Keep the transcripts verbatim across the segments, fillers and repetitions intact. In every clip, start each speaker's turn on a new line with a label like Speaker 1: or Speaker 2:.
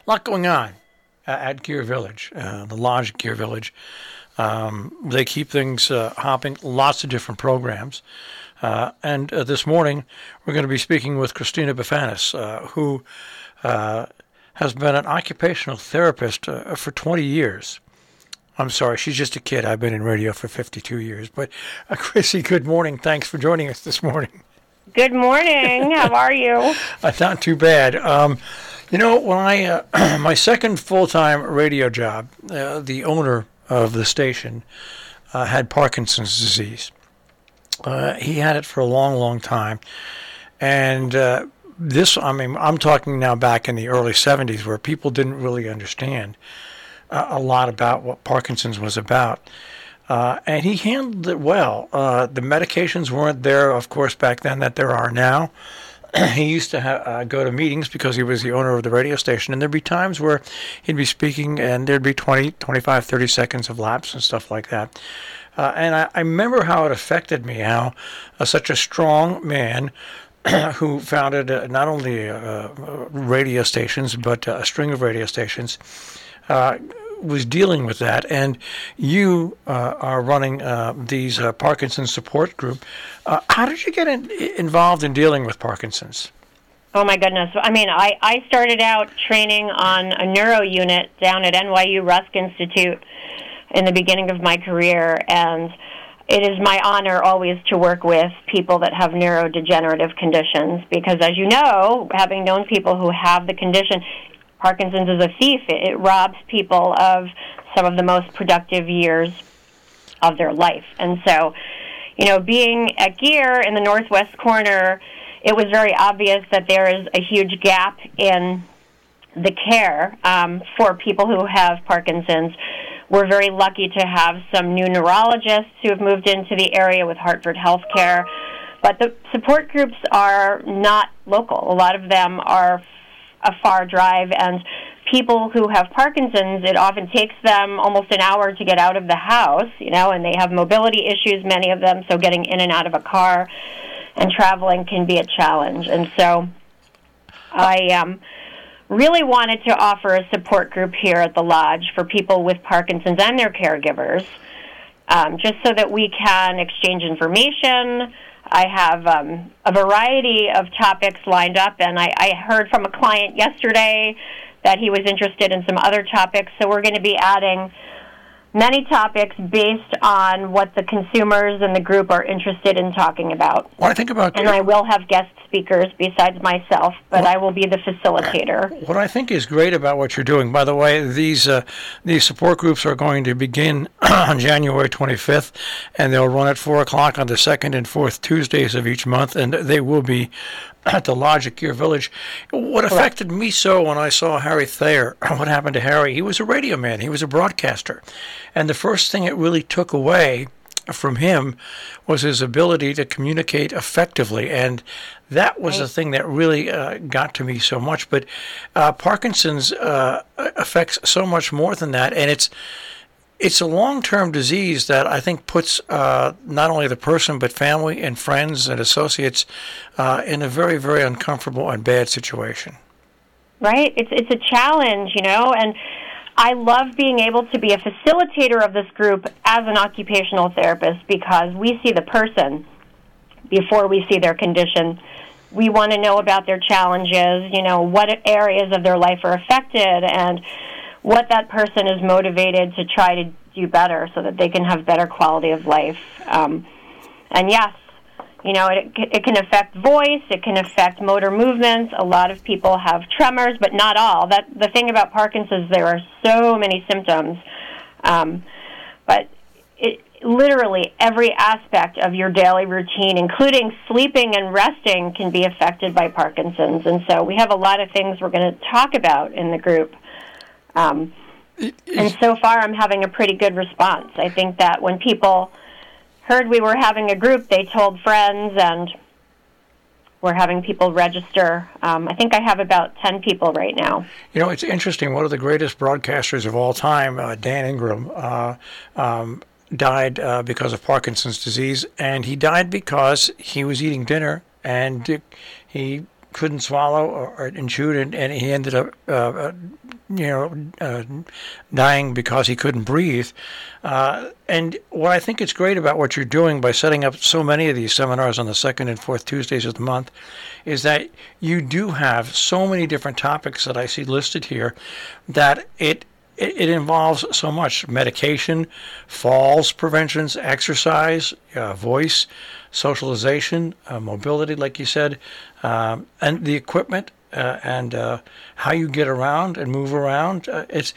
Speaker 1: A lot going on uh, at Gear Village, uh, the Lodge Gear Village. Um, they keep things uh, hopping, lots of different programs. Uh, and uh, this morning, we're going to be speaking with Christina Bifanis, uh, who uh, has been an occupational therapist uh, for twenty years. I'm sorry, she's just a kid. I've been in radio for fifty-two years. But uh, Chrissy, good morning. Thanks for joining us this morning.
Speaker 2: Good morning. How are you?
Speaker 1: Uh, not too bad. Um, you know, when I uh, my second full-time radio job, uh, the owner of the station uh, had Parkinson's disease. Uh, he had it for a long, long time, and uh, this, I mean, I'm talking now back in the early seventies, where people didn't really understand uh, a lot about what Parkinson's was about. Uh, and he handled it well. Uh, the medications weren't there, of course, back then that there are now. He used to ha- uh, go to meetings because he was the owner of the radio station, and there'd be times where he'd be speaking and there'd be twenty, twenty-five, thirty seconds of lapse and stuff like that. Uh, and I, I remember how it affected me, how uh, such a strong man who founded uh, not only uh, radio stations, but uh, a string of radio stations, uh, was dealing with that. And you uh, are running uh, these uh, Parkinson's support group. Uh, how did you get in, involved in dealing with Parkinson's?
Speaker 2: Oh, my goodness. I mean, I, I started out training on a neuro unit down at N Y U Rusk Institute in the beginning of my career, and it is my honor always to work with people that have neurodegenerative conditions, because as you know, having known people who have the condition, Parkinson's is a thief. It, it robs people of some of the most productive years of their life. And so, you know, being at Gear in the northwest corner, it was very obvious that there is a huge gap in the care um, for people who have Parkinson's. We're very lucky to have some new neurologists who have moved into the area with Hartford Healthcare. But the support groups are not local. A lot of them are a far drive, and people who have Parkinson's, it often takes them almost an hour to get out of the house, you know, and they have mobility issues, many of them, so getting in and out of a car and traveling can be a challenge. And so I um, really wanted to offer a support group here at the Lodge for people with Parkinson's and their caregivers, um, just so that we can exchange information. I have um, a variety of topics lined up, and I, I heard from a client yesterday that he was interested in some other topics, so we're going to be adding many topics based on what the consumers and the group are interested in talking about.
Speaker 1: What I think about,
Speaker 2: and I will have guest speakers besides myself, but what, I will be the facilitator.
Speaker 1: What I think is great about what you're doing, by the way, these uh, these support groups are going to begin on January twenty-fifth, and they'll run at four o'clock on the second and fourth Tuesdays of each month, and they will be at the Lodge at Gear Village. What affected Correct. me so when I saw Harry Thayer, what happened to Harry, he was a radio man, he was a broadcaster, and the first thing it really took away from him was his ability to communicate effectively, and that was right. the thing that really uh, got to me so much. But uh, Parkinson's uh, affects so much more than that, and it's It's a long-term disease that I think puts uh, not only the person but family and friends and associates uh, in a very, very uncomfortable and bad situation.
Speaker 2: Right. It's it's a challenge, you know, and I love being able to be a facilitator of this group as an occupational therapist, because we see the person before we see their condition. We want to know about their challenges, you know, what areas of their life are affected, and what that person is motivated to try to do better so that they can have better quality of life. Um, and yes, you know, it, it can affect voice, it can affect motor movements. A lot of people have tremors, but not all. That the thing about Parkinson's, there are so many symptoms. Um, but it, literally every aspect of your daily routine, including sleeping and resting, can be affected by Parkinson's. And so we have a lot of things we're going to talk about in the group. Um, and so far, I'm having a pretty good response. I think that when people heard we were having a group, they told friends, and we're having people register. Um, I think I have about ten people right now.
Speaker 1: You know, it's interesting. One of the greatest broadcasters of all time, uh, Dan Ingram, uh, um, died uh, because of Parkinson's disease, and he died because he was eating dinner, and he couldn't swallow or, or and chewed, and, and he ended up uh, you know, uh, dying because he couldn't breathe. Uh, and what I think is great about what you're doing by setting up so many of these seminars on the second and fourth Tuesdays of the month is that you do have so many different topics that I see listed here that it it involves so much: medication, falls preventions, exercise, uh, voice, socialization, uh, mobility, like you said, um, and the equipment uh, and uh, how you get around and move around. Uh, it's,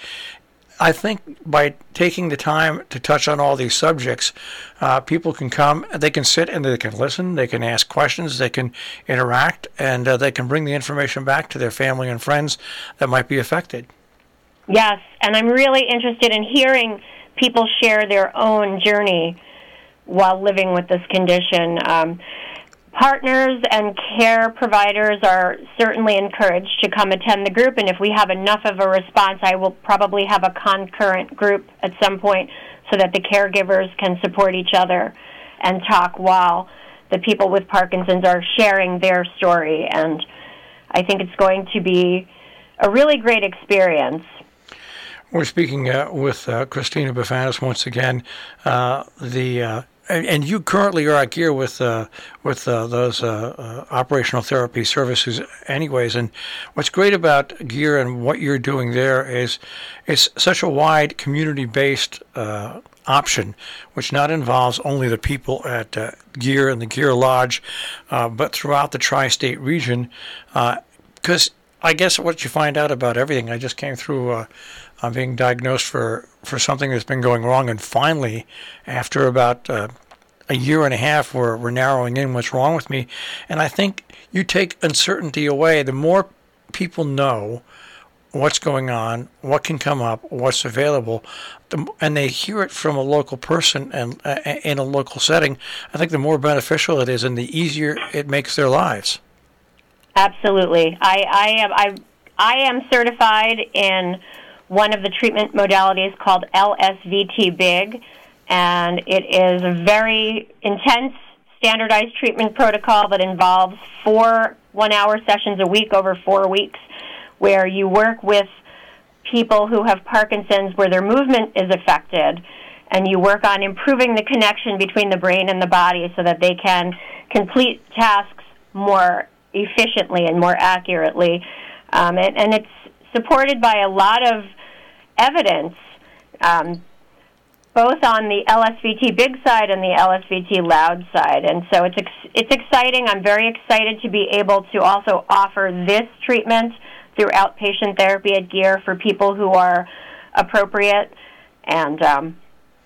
Speaker 1: I think, by taking the time to touch on all these subjects, uh, people can come, they can sit and they can listen, they can ask questions, they can interact, and uh, they can bring the information back to their family and friends that might be affected.
Speaker 2: Yes, and I'm really interested in hearing people share their own journey while living with this condition. Um, partners and care providers are certainly encouraged to come attend the group, and if we have enough of a response, I will probably have a concurrent group at some point so that the caregivers can support each other and talk while the people with Parkinson's are sharing their story. And I think it's going to be a really great experience.
Speaker 1: We're speaking uh, with uh, Christina Bifanis once again. Uh, the uh, and, and you currently are at Gear with uh, with uh, those uh, uh, operational therapy services, anyways. And what's great about Gear and what you're doing there is it's such a wide community-based uh, option, which not involves only the people at uh, Gear and the Gear Lodge, uh, but throughout the tri-state region. Because uh, I guess what you find out about everything, I just came through. Uh, I'm being diagnosed for, for something that's been going wrong, and finally, after about uh, a year and a half, we're, we're narrowing in what's wrong with me. And I think you take uncertainty away. The more people know what's going on, what can come up, what's available, the, and they hear it from a local person and uh, in a local setting, I think the more beneficial it is and the easier it makes their lives.
Speaker 2: Absolutely. I, I am I I am certified in one of the treatment modalities called L S V T BIG, and it is a very intense, standardized treatment protocol that involves four one-hour sessions a week over four weeks, where you work with people who have Parkinson's where their movement is affected, and you work on improving the connection between the brain and the body so that they can complete tasks more efficiently and more accurately. Um, and, and it's supported by a lot of evidence, um, both on the L S V T big side and the L S V T loud side. And so it's ex- it's exciting. I'm very excited to be able to also offer this treatment through outpatient therapy at Gear for people who are appropriate. And, um,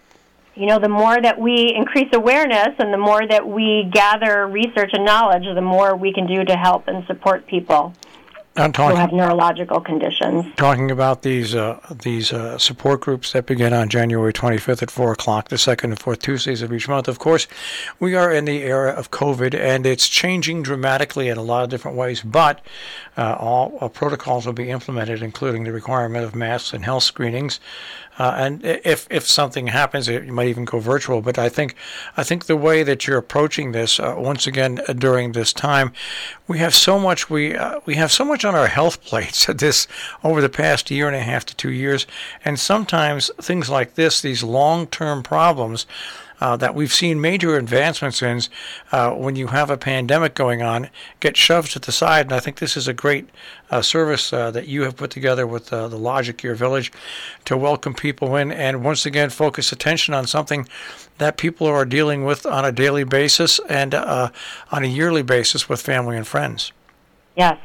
Speaker 2: you know, the more that we increase awareness and the more that we gather research and knowledge, the more we can do to help and support people
Speaker 1: I'm talking,
Speaker 2: who have neurological conditions.
Speaker 1: Talking about these uh, these uh, support groups that begin on January twenty-fifth at four o'clock, the second and fourth Tuesdays of each month. Of course, we are in the era of COVID, and it's changing dramatically in a lot of different ways, but uh, all uh, protocols will be implemented, including the requirement of masks and health screenings. Uh, and if if something happens, it, you might even go virtual. But I think I think the way that you're approaching this, uh, once again uh, during this time, we have so much we uh, we have so much on our health plates at this over the past year and a half to two years, and sometimes things like this, these long-term problems. Uh, that we've seen major advancements in uh, when you have a pandemic going on, get shoved to the side. And I think this is a great uh, service uh, that you have put together with uh, the Lodge at Gear Village to welcome people in and once again focus attention on something that people are dealing with on a daily basis and uh, on a yearly basis with family and friends.
Speaker 2: Yes.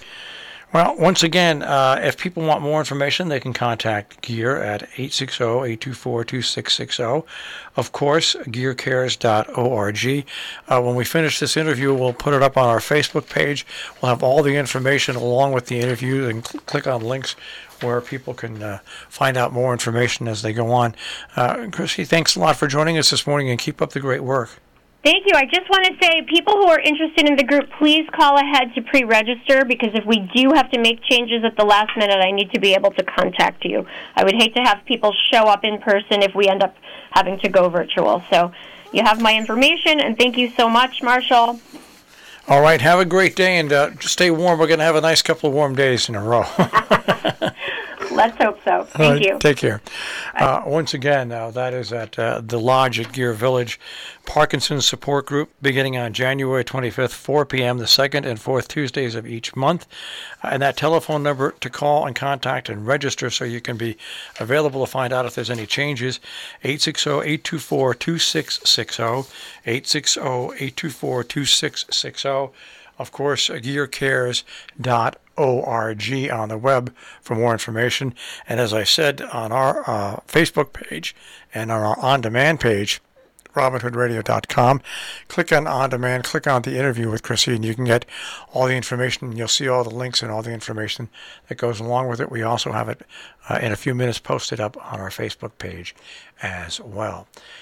Speaker 1: Well, once again, uh, if people want more information, they can contact Gear at eight six zero, eight two four, two six six zero. Of course, gear cares dot org. Uh, when we finish this interview, we'll put it up on our Facebook page. We'll have all the information along with the interview, and cl- click on links where people can uh, find out more information as they go on. Uh, Chrissy, thanks a lot for joining us this morning, and keep up the great work.
Speaker 2: Thank you. I just want to say, people who are interested in the group, please call ahead to pre-register, because if we do have to make changes at the last minute, I need to be able to contact you. I would hate to have people show up in person if we end up having to go virtual. So you have my information, and thank you so much, Marshall.
Speaker 1: All right. Have a great day, and uh, stay warm. We're going to have a nice couple of warm days in a row.
Speaker 2: Let's hope so. Thank
Speaker 1: All right,
Speaker 2: you.
Speaker 1: Take care. Uh, once again, uh, that is at uh, the Lodge at Gear Village Parkinson's Support Group, beginning on January twenty-fifth, four p.m., the second and fourth Tuesdays of each month. Uh, and that telephone number to call and contact and register so you can be available to find out if there's any changes, eight six zero, eight two four, two six six zero, eight six zero, eight two four, two six six zero. Of course, gear cares dot org on the web for more information. And as I said, on our uh, Facebook page and on our on-demand page, robin hood radio dot com, click on on-demand, click on the interview with Chrissy, and you can get all the information. You'll see all the links and all the information that goes along with it. We also have it uh, in a few minutes posted up on our Facebook page as well.